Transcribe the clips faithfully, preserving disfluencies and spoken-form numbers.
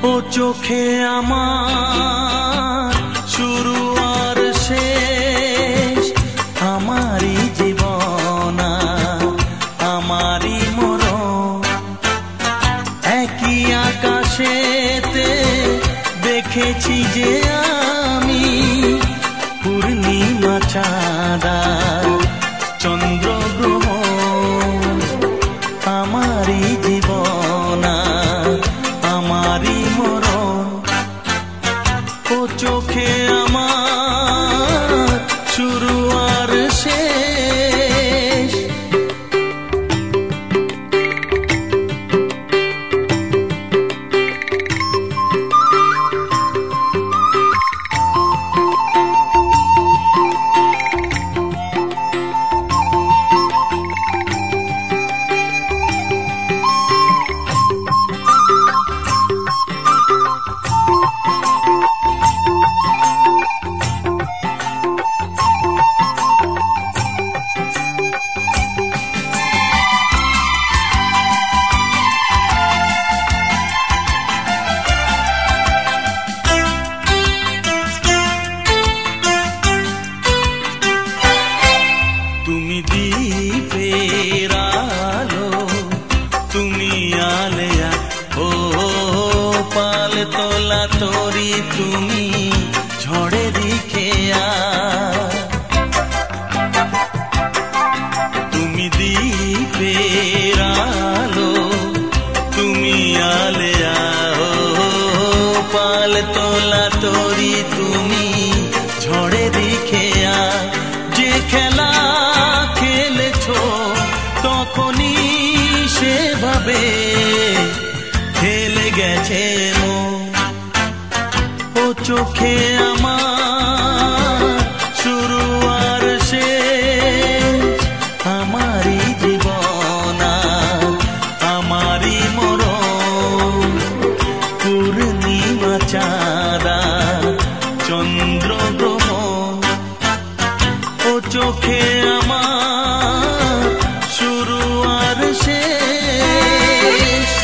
ও চোখে আমার শুরু আর শেষ, আমারই জীবন আমারই মরণ। একই আকাশেতে দেখেছি যে আমি পূর্ণিমা চাঁদা চন্দ্র গ্রহ, আমারই জীবন আমারই মরণ। ও চোখে আমার শুরু আর শেষ। তুমি দীপের আলো, তুমি আলেয়া ও পাল তোলা তোরি, তুমি ঝড়ে দিখেয়া। তুমি দীপের আলো, তুমি আলেয়া ও পাল তোলা তোরি, তুমি ঝড়ে দিখেয়া। যে খেলা তখনই সেভাবে খেলে গেছে মন। ও চোখে আমার শুরু আর শেষ, আমারই জীবন আমারই মরণ। পূর্ণিমা চাঁদা চন্দ্র গ্রহ, ও চোখে আমার শুরু আর শেষ।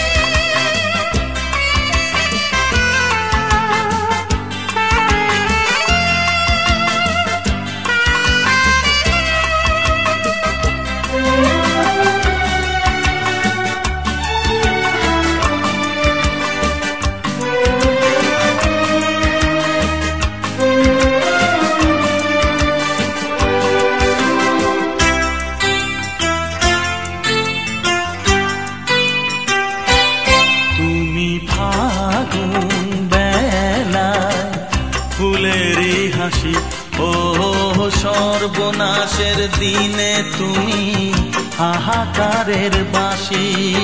ফুলেরই হাসি ও সর্বনাশের দিনে তুমি হাহাকারের বাঁশি।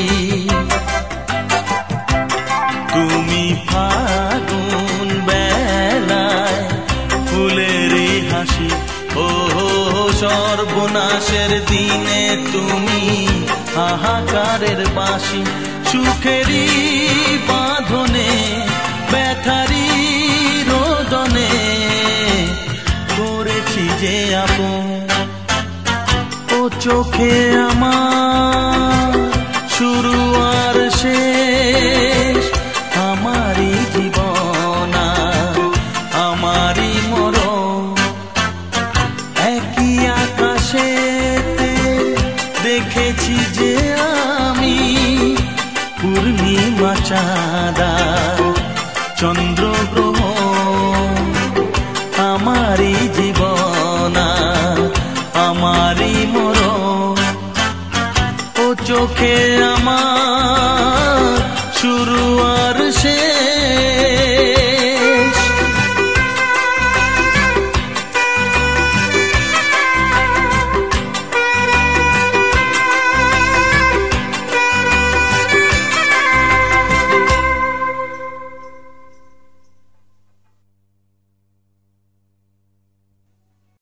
তুমি ফাগুন বেলায় ফুলেরই হাসি ও সর্বনাশের দিনে তুমি হাহাকারের বাঁশি। সুখেরই বাঁধনে ব্যথারি রোদনে করেছি যে আপন। ও চোখে আমার শুরু আর শেষ, আমারই জীবন আমারই মরণ। একই আকাশেতে দেখেছি যে আমি পূর্ণিমা চাঁদা চন্দ্র গ্রহ, আমারই জীবন আমারই মরণ। ও চোখে আমার